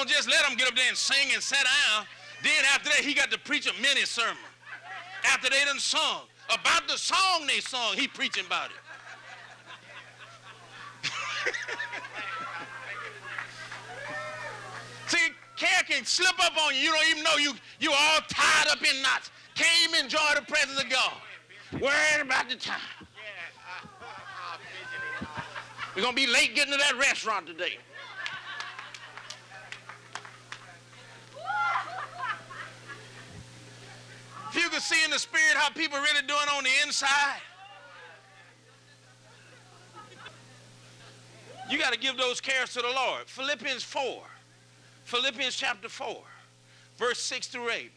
going to just let him get up there and sing and sit down. Then after that, he got to preach a mini sermon. After they done sung. About the song they sung, he preaching about it. See, care can slip up on you. You don't even know you all tied up in knots. Can't even enjoy the presence of God. Worried about the time. We're going to be late getting to that restaurant today. If you could see in the spirit how people are really doing on the inside, you got to give those cares to the Lord. Philippians chapter 4, verse 6 through 8.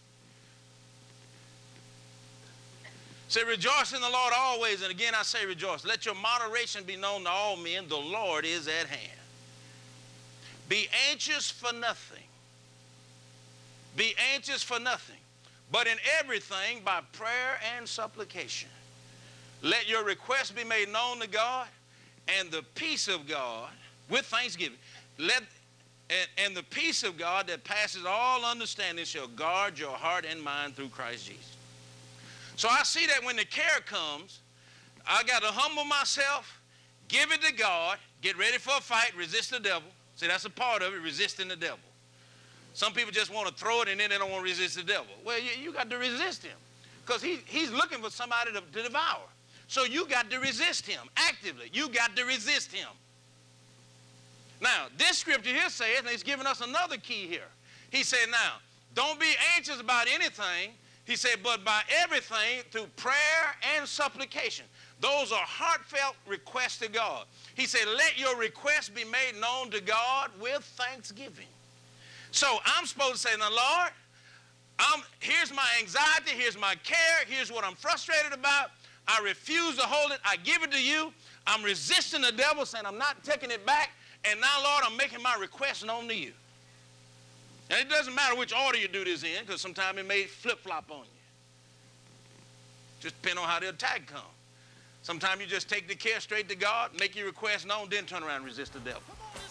Say, rejoice in the Lord always. And again, I say rejoice. Let your moderation be known to all men. The Lord is at hand. Be anxious for nothing. Be anxious for nothing. But in everything, by prayer and supplication, let your requests be made known to God, and the peace of God, with thanksgiving, and the peace of God that passes all understanding shall guard your heart and mind through Christ Jesus. So I see that when the care comes, I got to humble myself, give it to God, get ready for a fight, resist the devil. See, that's a part of it, resisting the devil. Some people just want to throw it and then they don't want to resist the devil. Well, you got to resist him because he's looking for somebody to devour. So you got to resist him actively. You got to resist him. Now, this scripture here says, and he's giving us another key here. He said, now, don't be anxious about anything. He said, but by everything through prayer and supplication. Those are heartfelt requests to God. He said, let your requests be made known to God with thanksgiving. So I'm supposed to say, now, Lord, here's my anxiety, here's my care, here's what I'm frustrated about. I refuse to hold it. I give it to you. I'm resisting the devil, saying I'm not taking it back. And now, Lord, I'm making my request known to you. Now, it doesn't matter which order you do this in, because sometimes it may flip-flop on you. Just depending on how the attack comes. Sometimes you just take the care straight to God, make your request known, then turn around and resist the devil.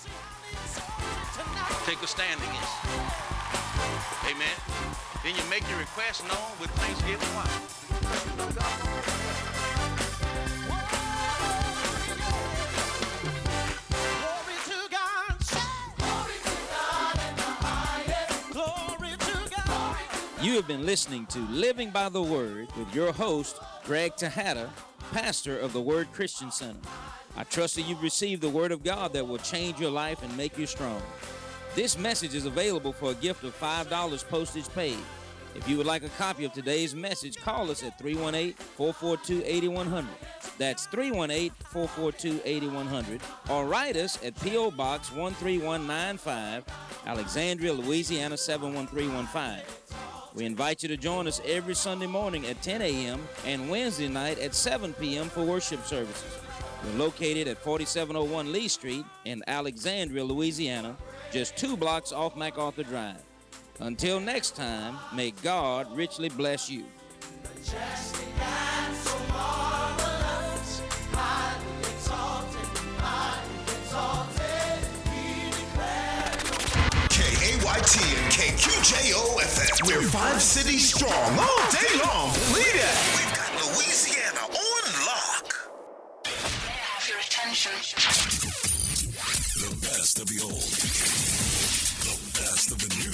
Take a stand against it. Amen. Then you make your request known with thanksgiving. Why? Glory to God. Glory to God in the highest. Glory to God. You have been listening to Living by the Word with your host, Greg Tejada, pastor of the Word Christian Center. I trust that you've received the Word of God that will change your life and make you strong. This message is available for a gift of $5 postage paid. If you would like a copy of today's message, call us at 318-442-8100. That's 318-442-8100. Or write us at P.O. Box 13195, Alexandria, Louisiana 71315. We invite you to join us every Sunday morning at 10 a.m. and Wednesday night at 7 p.m. for worship services. We're located at 4701 Lee Street in Alexandria, Louisiana, just 2 blocks off MacArthur Drive. Until next time, may God richly bless you. KAYT and KQJO-FM. We're 5 cities strong all day long. Believe that. We've got Louisiana on lock. May I have your attention? The best of the old. The best of the new.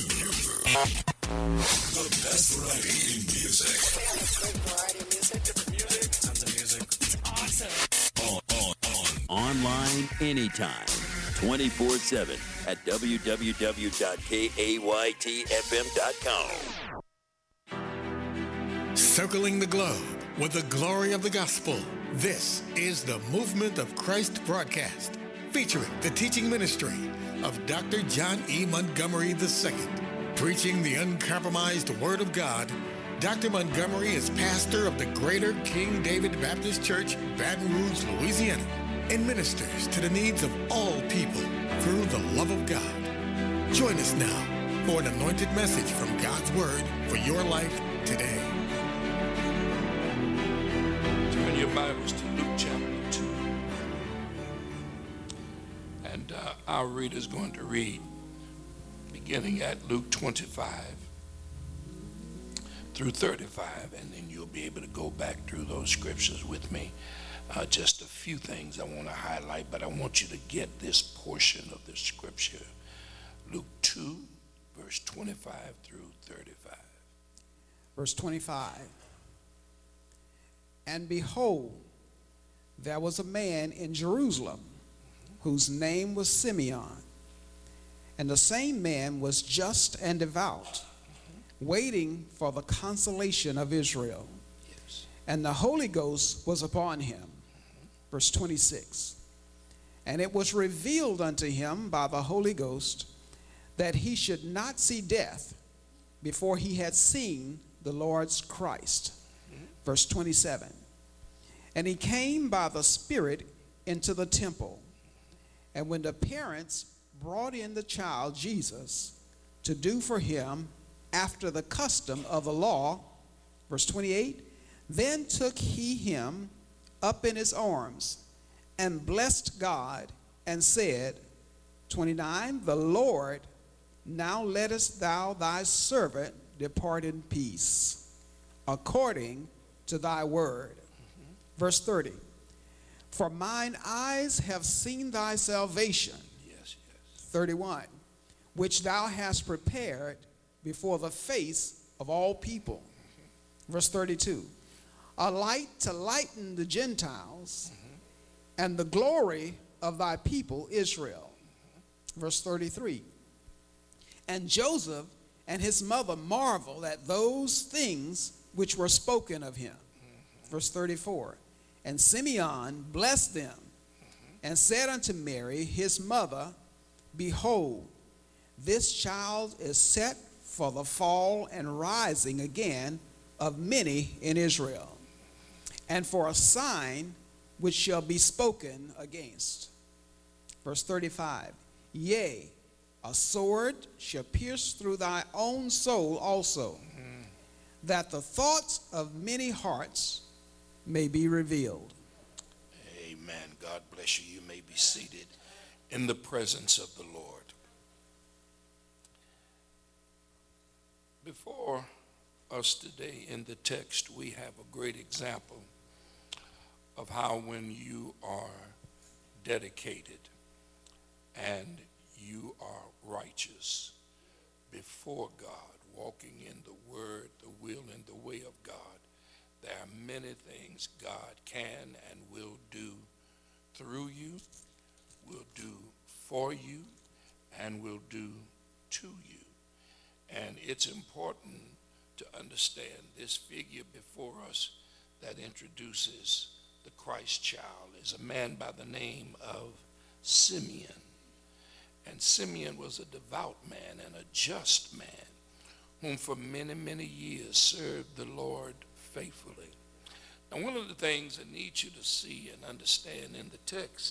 The best variety in music. Great variety of music. Different music. Tons of music. Awesome. Online anytime. 24/7 at www.kaytfm.com. Circling the globe with the glory of the gospel. This is the Movement of Christ broadcast, featuring the teaching ministry of Dr. John E. Montgomery II. Preaching the uncompromised Word of God, Dr. Montgomery is pastor of the Greater King David Baptist Church, Baton Rouge, Louisiana, and ministers to the needs of all people through the love of God. Join us now for an anointed message from God's Word for your life today. Turn your Bibles to Luke chapter 2. And our reader is going to read beginning at Luke 25 through 35, and then you'll be able to go back through those scriptures with me. Just a few things I want to highlight, but I want you to get this portion of the scripture. Luke 2, verse 25 through 35. Verse 25. And behold, there was a man in Jerusalem whose name was Simeon. And the same man was just and devout, waiting for the consolation of Israel. Yes. And the Holy Ghost was upon him. Verse 26. And it was revealed unto him by the Holy Ghost that he should not see death before he had seen the Lord's Christ. Verse 27. And he came by the Spirit into the temple. And when the parents brought in the child Jesus to do for him after the custom of the law, verse 28, then took he him up in his arms and blessed God and said, 29, the Lord, now lettest thou thy servant depart in peace, according to thy word. Verse 30, for mine eyes have seen thy salvation. Yes, yes. 31, which thou hast prepared before the face of all people. Verse 32, a light to lighten the Gentiles and the glory of thy people Israel. Verse 33, and Joseph and his mother marveled at those things which were spoken of him. Verse 34, and Simeon blessed them and said unto Mary his mother, behold, this child is set for the fall and rising again of many in Israel, and for a sign which shall be spoken against. Verse 35, yea, a sword shall pierce through thy own soul also, that the thoughts of many hearts may be revealed. Amen. God bless you. You may be seated in the presence of the Lord. Before us today in the text, we have a great example of how when you are dedicated and you are righteous before God, walking in the word, the will, and the way of God, there are many things God can and will do through you, will do for you, and will do to you. And it's important to understand this figure before us that introduces the Christ child is a man by the name of Simeon. And Simeon was a devout man and a just man whom for many, many years served the Lord faithfully. Now, one of the things I need you to see and understand in the text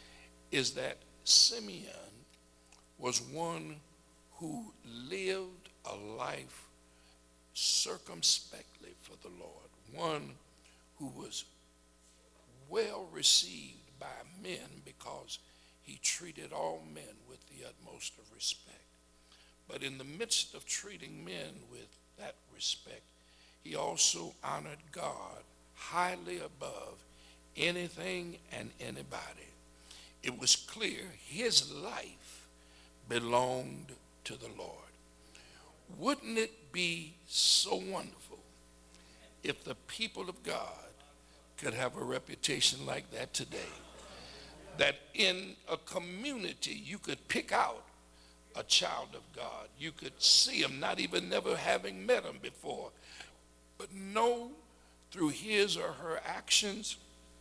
is that Simeon was one who lived a life circumspectly for the Lord, one who was well received by men because he treated all men with the utmost of respect. But in the midst of treating men with that respect, he also honored God highly above anything and anybody. It was clear his life belonged to the Lord. Wouldn't it be so wonderful if the people of God could have a reputation like that today? That in a community you could pick out a child of God. You could see him, not even never having met him before, but know through his or her actions,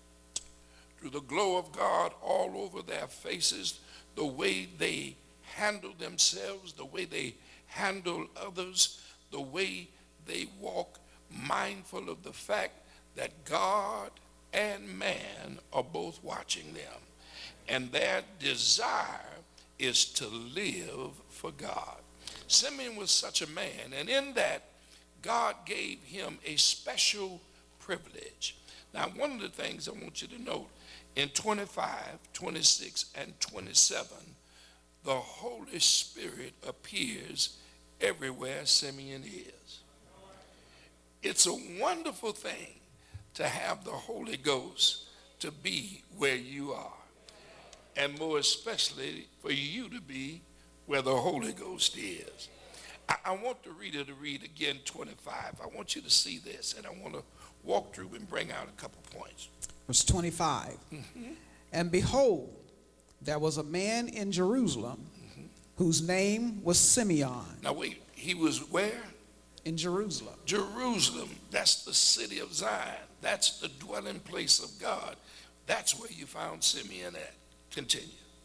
through the glow of God all over their faces, the way they handle themselves, the way they handle others, the way they walk, mindful of the fact that God and man are both watching them. And their desire is to live for God. Simeon was such a man, and in that, God gave him a special privilege. Now, one of the things I want you to note, in 25, 26, and 27, the Holy Spirit appears everywhere Simeon is. It's a wonderful thing to have the Holy Ghost to be where you are, and more especially for you to be where the Holy Ghost is. I want to read again 25. I want you to see this, and I want to walk through and bring out a couple points. Verse 25. And behold, there was a man in Jerusalem whose name was Simeon. Now wait, he was where? In Jerusalem. Jerusalem. That's the city of Zion. That's the dwelling place of God. That's where you found Simeon at. Continue.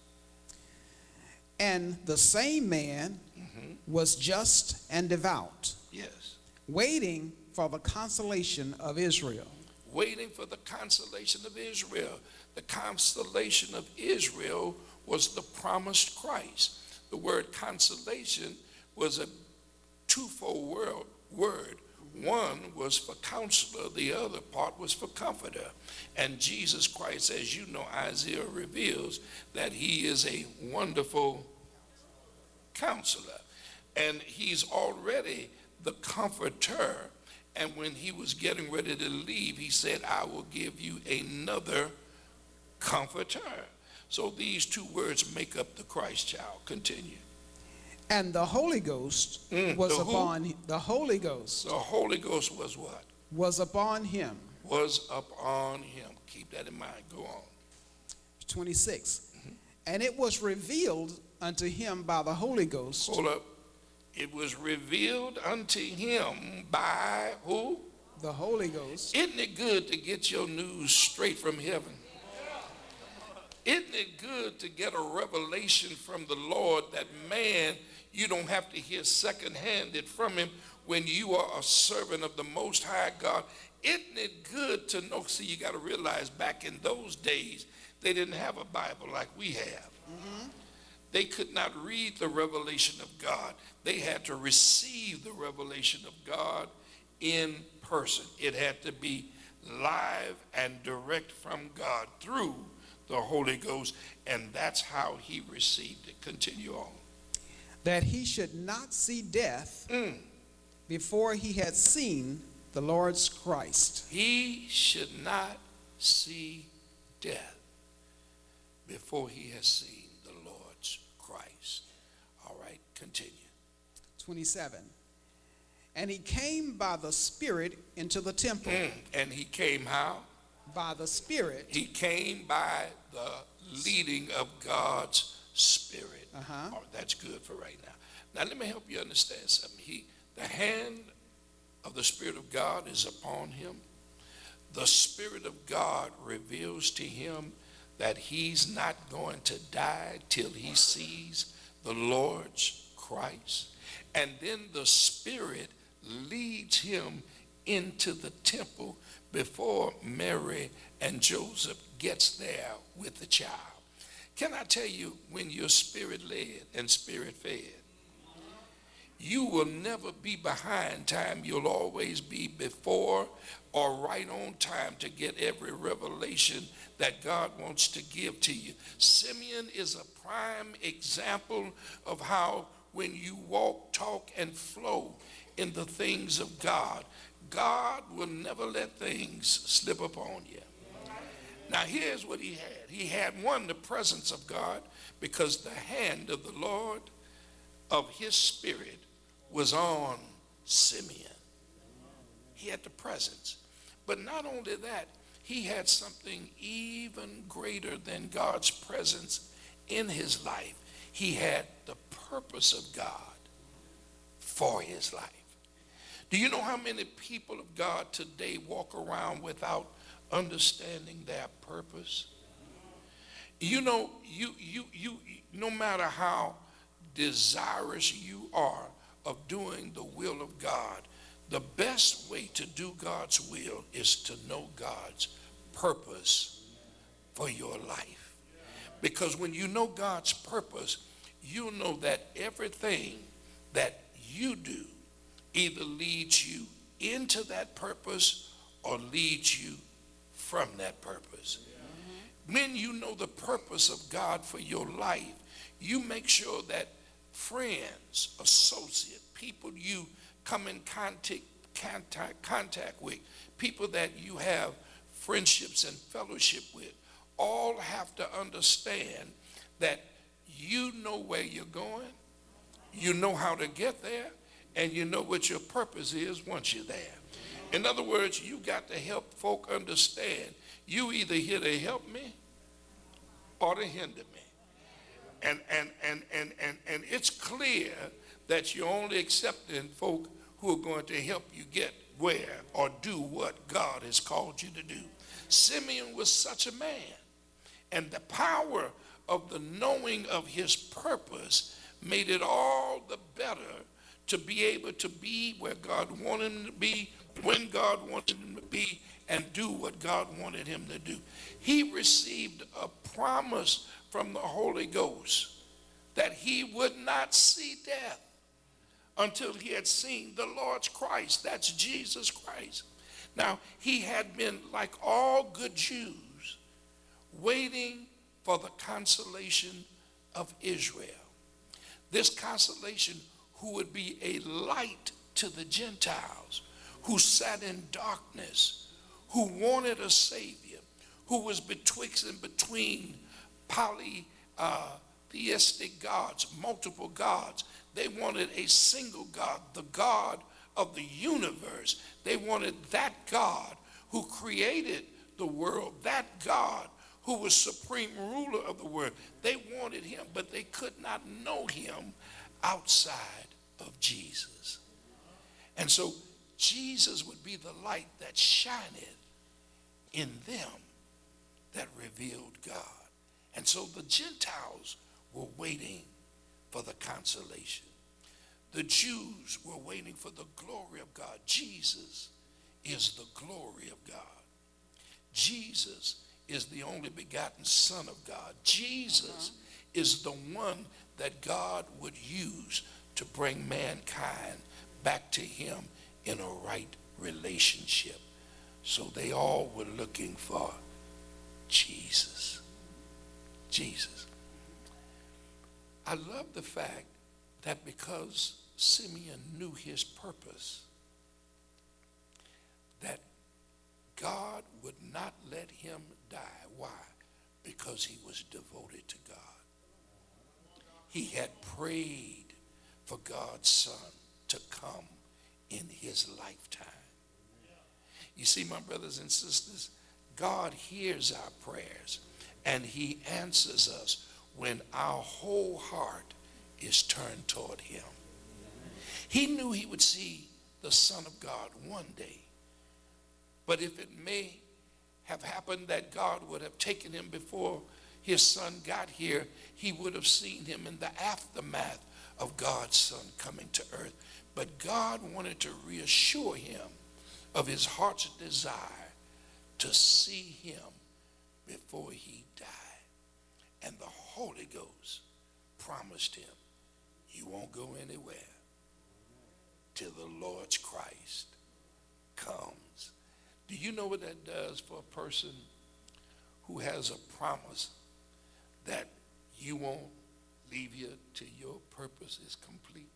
And the same man was just and devout, Yes. waiting for the consolation of Israel. Waiting for the consolation of Israel. The consolation of Israel was the promised Christ. The word consolation was a twofold word. One was for counselor, the other part was for comforter. And Jesus Christ, as you know, Isaiah reveals that he is a wonderful counselor. And he's already the comforter. And when he was getting ready to leave, he said, I will give you another comforter. So these two words make up the Christ child. Continue. And the Holy Ghost was upon the Holy Ghost The Holy Ghost was what? was upon him. Was upon him. Keep that in mind. Go on. 26. And it was revealed unto him by the Holy Ghost. Hold up. It was revealed unto him by who? The Holy Ghost. Isn't it good to get your news straight from heaven? Isn't it good to get a revelation from the Lord that, man, you don't have to hear second-handed from him when you are a servant of the Most High God? Isn't it good to know? See, you got to realize back in those days, they didn't have a Bible like we have. They could not read the revelation of God. They had to receive the revelation of God in person. It had to be live and direct from God through the Holy Ghost, and that's how he received it. Continue on. That he should not see death before he had seen the Lord's Christ. He should not see death before he has seen the Lord's Christ. All right, continue. 27. And he came by the Spirit into the temple. And he came how? By the Spirit. He came by the leading of God's Spirit. All right, that's good for right now. Now let me help you understand something. The hand of the Spirit of God is upon him. The Spirit of God reveals to him that he's not going to die till he sees the Lord's Christ. And then the Spirit leads him into the temple before Mary and Joseph gets there with the child. Can I tell you, when you're spirit-led and spirit-fed, you will never be behind time. You'll always be before or right on time to get every revelation that God wants to give to you. Simeon is a prime example of how when you walk, talk, and flow in the things of God, God will never let things slip upon you. Now here's what he had. He had, one, the presence of God, because the hand of the Lord of his Spirit was on Simeon. He had the presence. But not only that, he had something even greater than God's presence in his life. He had the purpose of God for his life. Do you know how many people of God today walk around without understanding their purpose? You know, you no matter how desirous you are of doing the will of God, the best way to do God's will is to know God's purpose for your life. Because when you know God's purpose, you'll know that everything that you do either leads you into that purpose or leads you from that purpose. when you know the purpose of God for your life, you make sure that friends, associates, people you come in contact with, people that you have friendships and fellowship with, all have to understand that you know where you're going, you know how to get there, and you know what your purpose is once you're there. In other words, you got to help folk understand you either here to help me or to hinder me. And it's clear that you're only accepting folk who are going to help you get where or do what God has called you to do. Simeon was such a man, and the power of the knowing of his purpose made it all the better to be able to be where God wanted him to be, when God wanted him to be, and do what God wanted him to do. He received a promise from the Holy Ghost that he would not see death until he had seen the Lord's Christ. That's Jesus Christ. Now, he had been, like all good Jews, waiting for the consolation of Israel. This consolation who would be a light to the Gentiles, who sat in darkness, who wanted a Savior, who was betwixt and between polytheistic gods, multiple gods. They wanted a single God, the God of the universe. They wanted that God who created the world, that God who was supreme ruler of the world. They wanted him, but they could not know him outside of Jesus. And so Jesus would be the light that shineth in them that revealed God. And so the Gentiles were waiting for the consolation. The Jews were waiting for the glory of God. Jesus is the glory of God. Jesus is the only begotten Son of God. Jesus is the one that God would use to bring mankind back to him in a right relationship. So they all were looking for Jesus. Jesus. I love the fact that because Simeon knew his purpose, that God would not let him die. Why? Because he was devoted to God. He had prayed for God's Son to come in his lifetime. You see, my brothers and sisters, God hears our prayers and he answers us when our whole heart is turned toward him. He knew he would see the Son of God one day. But if it may have happened that God would have taken him before his Son got here, he would have seen him in the aftermath of God's Son coming to earth. But God wanted to reassure him of his heart's desire to see him before he died. And the Holy Ghost promised him, you won't go anywhere till the Lord's Christ comes. Do you know what that does for a person who has a promise that you won't leave here till your purpose is complete?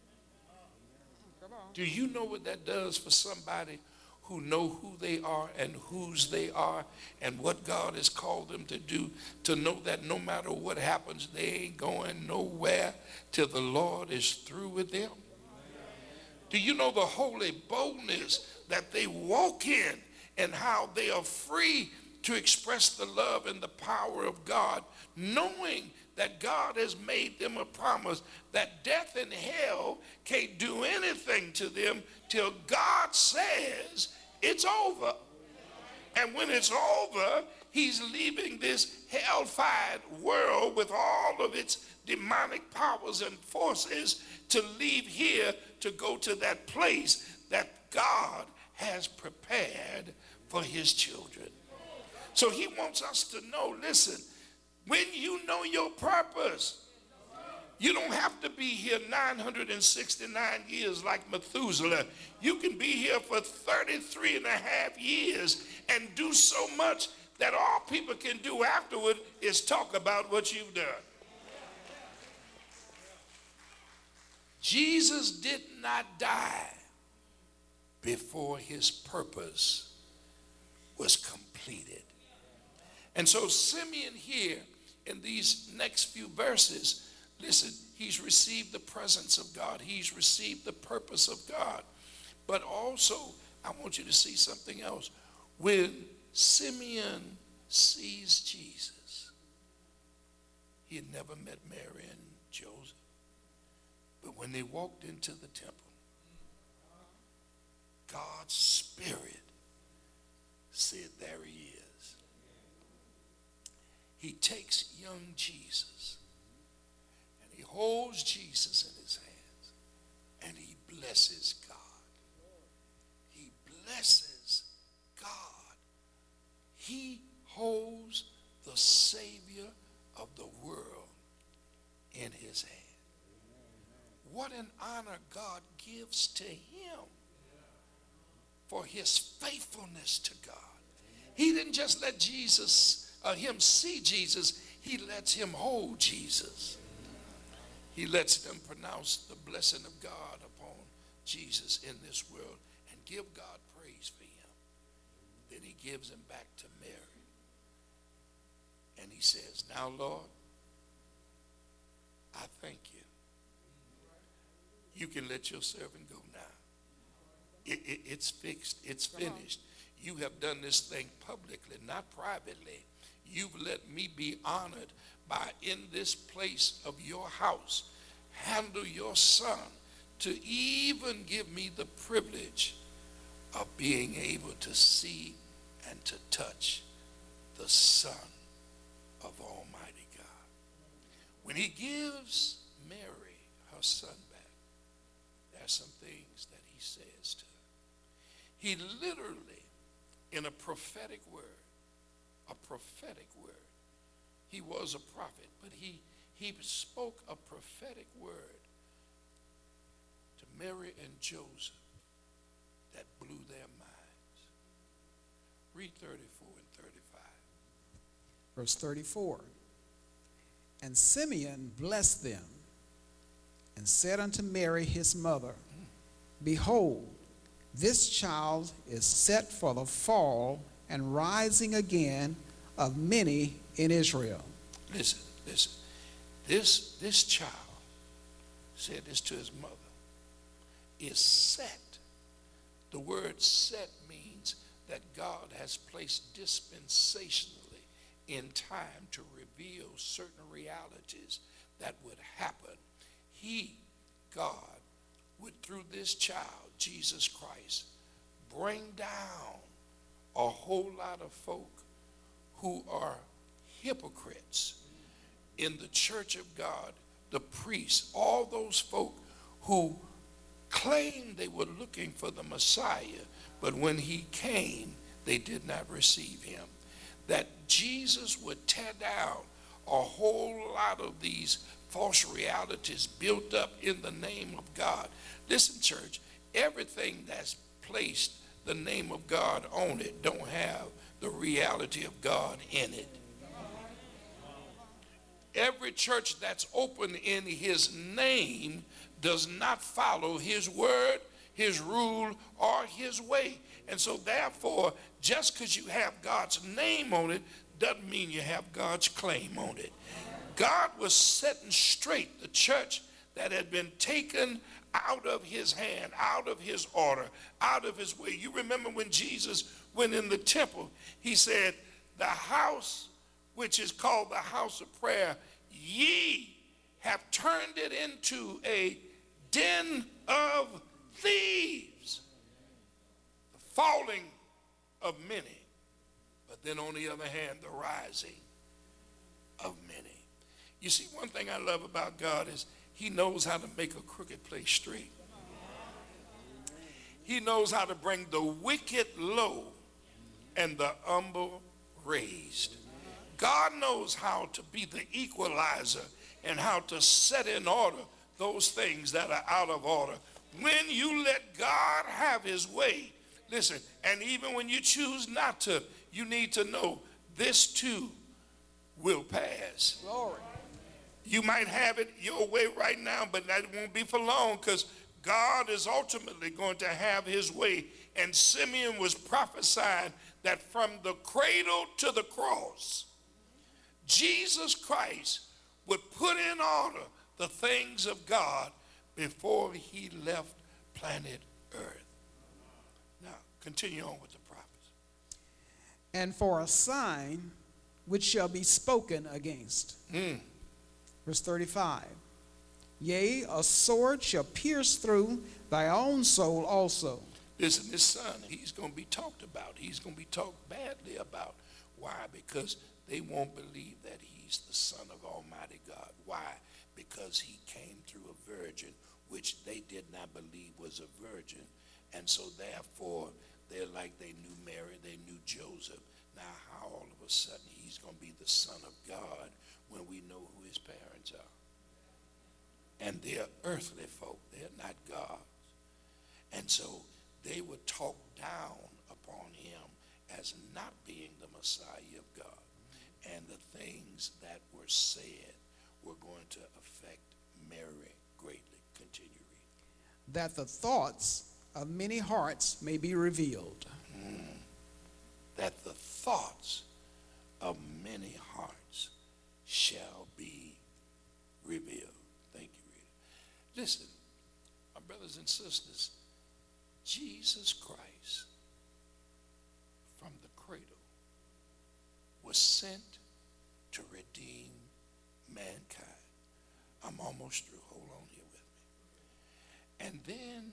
Do you know what that does for somebody who know who they are and whose they are and what God has called them to do, to know that no matter what happens, they ain't going nowhere till the Lord is through with them? Do you know the holy boldness that they walk in and how they are free to express the love and the power of God, knowing that God has made them a promise that death and hell can't do anything to them till God says it's over. And when it's over, he's leaving this hell-fired world with all of its demonic powers and forces to leave here to go to that place that God has prepared for his children. So he wants us to know, listen, when you know your purpose, you don't have to be here 969 years like Methuselah. You can be here for 33 and a half years and do so much that all people can do afterward is talk about what you've done. Jesus did not die before his purpose was completed. And so Simeon here in these next few verses, listen, he's received the presence of God. He's received the purpose of God. But also, I want you to see something else. When Simeon sees Jesus, he had never met Mary and Joseph. But when they walked into the temple, God's Spirit said, there he is. He takes young Jesus and he holds Jesus in his hands and he blesses God. He blesses God. He holds the Savior of the world in his hand. What an honor God gives to him for his faithfulness to God. He didn't just let him see Jesus, he lets him hold Jesus. He lets them pronounce the blessing of God upon Jesus in this world and give God praise for him. Then he gives him back to Mary. And he says, now, Lord, I thank you. You can let your servant go now. It's fixed. It's finished. You have done this thing publicly, not privately. You've let me be honored by, in this place of your house, handle your son to even give me the privilege of being able to see and to touch the Son of Almighty God. When he gives Mary her son back, there's some things that he says to her. He literally, in a prophetic word, he was a prophet, but he spoke a prophetic word to Mary and Joseph that blew their minds. Read 34 and 35. Verse 34. And Simeon blessed them and said unto Mary his mother, behold, this child is set for the fall and rising again of many in Israel. Listen. This child, said this to his mother, is set. The word set means that God has placed dispensationally in time to reveal certain realities that would happen. He, God, would through this child, Jesus Christ, bring down a whole lot of folk who are hypocrites in the church of God, the priests, all those folk who claimed they were looking for the Messiah, but when he came, they did not receive him. That Jesus would tear down a whole lot of these false realities built up in the name of God. Listen, church, everything that's placed the name of God on it don't have the reality of God in it. Every church that's open in his name does not follow his word, his rule, or his way. And so therefore, just because you have God's name on it doesn't mean you have God's claim on it. God was setting straight the church that had been taken out of his hand, out of his order, out of his way. You remember when Jesus went in the temple, he said, the house which is called the house of prayer, ye have turned it into a den of thieves. The falling of many, but then on the other hand, the rising of many. You see, one thing I love about God is he knows how to make a crooked place straight. He knows how to bring the wicked low and the humble raised. God knows how to be the equalizer and how to set in order those things that are out of order. When you let God have his way, listen, and even when you choose not to, you need to know this too will pass. Glory. You might have it your way right now, but that won't be for long, because God is ultimately going to have his way. And Simeon was prophesying that from the cradle to the cross, Jesus Christ would put in order the things of God before he left planet Earth. Now, continue on with the prophecy. And for a sign which shall be spoken against. Verse 35. Yea, a sword shall pierce through thy own soul also. Listen, this son, he's going to be talked about. He's going to be talked badly about. Why? Because they won't believe that he's the Son of Almighty God. Why? Because he came through a virgin, which they did not believe was a virgin. And so therefore, they're like they knew Mary, they knew Joseph. Now how all of a sudden he's going to be the Son of God when we know who his parents are? And they're earthly folk. They're not gods. And so they would talk down upon him as not being the Messiah of God. And the things that were said were going to affect Mary greatly. Continue reading. That the thoughts of many hearts may be revealed. That the thoughts of many hearts shall be revealed. Thank you, Rita. Listen, my brothers and sisters, Jesus Christ from the cradle was sent to redeem mankind. I'm almost through. Hold on here with me. And then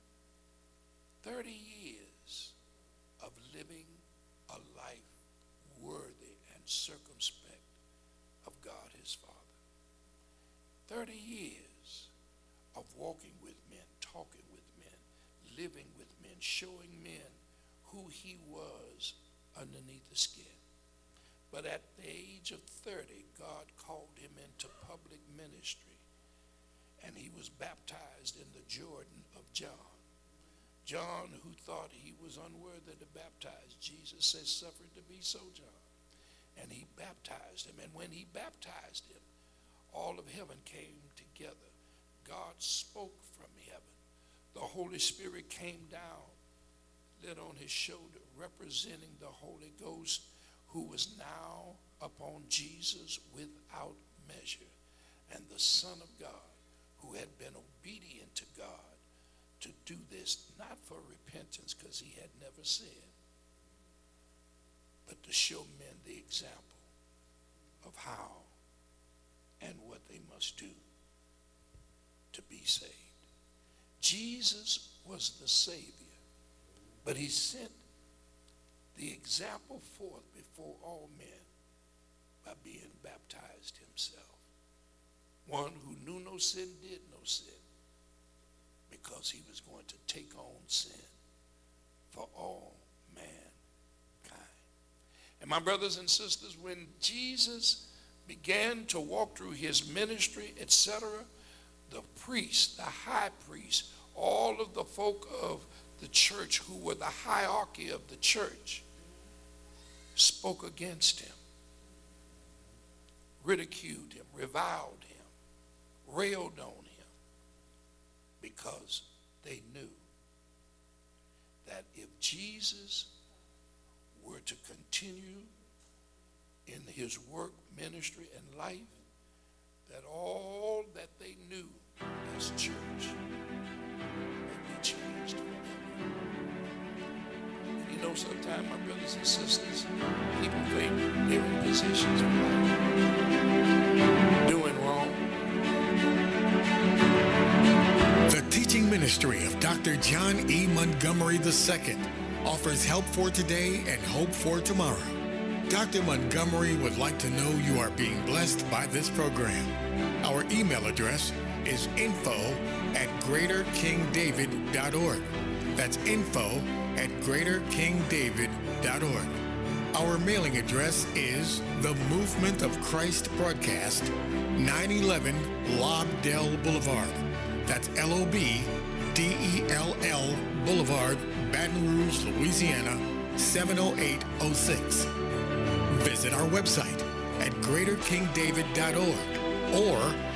30 years of living a life worthy and circumspect of God his Father. 30 years of walking with men, talking with men, living with men, showing men who he was underneath the skin. But at the age of 30, God called him into public ministry, and he was baptized in the Jordan of John. John, who thought he was unworthy to baptize, Jesus says, suffer it to be so, John. And he baptized him. And when he baptized him, all of heaven came together. God spoke from heaven. The Holy Spirit came down, lit on his shoulder, representing the Holy Ghost, who was now upon Jesus without measure. And the Son of God, who had been obedient to God, to do this, not for repentance, because he had never sinned, but to show men the example of how and what they must do to be saved. Jesus was the Savior, but he sent the example forth before all men by being baptized himself. One who knew no sin, did no sin, because he was going to take on sin for all mankind. And my brothers and sisters, when Jesus began to walk through his ministry, etc., the priest, the high priest, all of the folk of the church who were the hierarchy of the church spoke against him, ridiculed him, reviled him, railed on him, because they knew that if Jesus were to continue in his work, ministry, and life, that all that they knew as church would be changed forever. And you know, sometimes, my brothers and sisters, people think they're in positions of life doing wrong. The teaching ministry of Dr. John E. Montgomery II offers help for today and hope for tomorrow. Dr. Montgomery would like to know you are being blessed by this program. Our email address is info@greaterkingdavid.org. That's info@greaterkingdavid.org. Our mailing address is The Movement of Christ Broadcast, 911 Lobdell Boulevard. That's LOBDELL Boulevard, Baton Rouge, Louisiana, 70806. Visit our website at greaterkingdavid.org or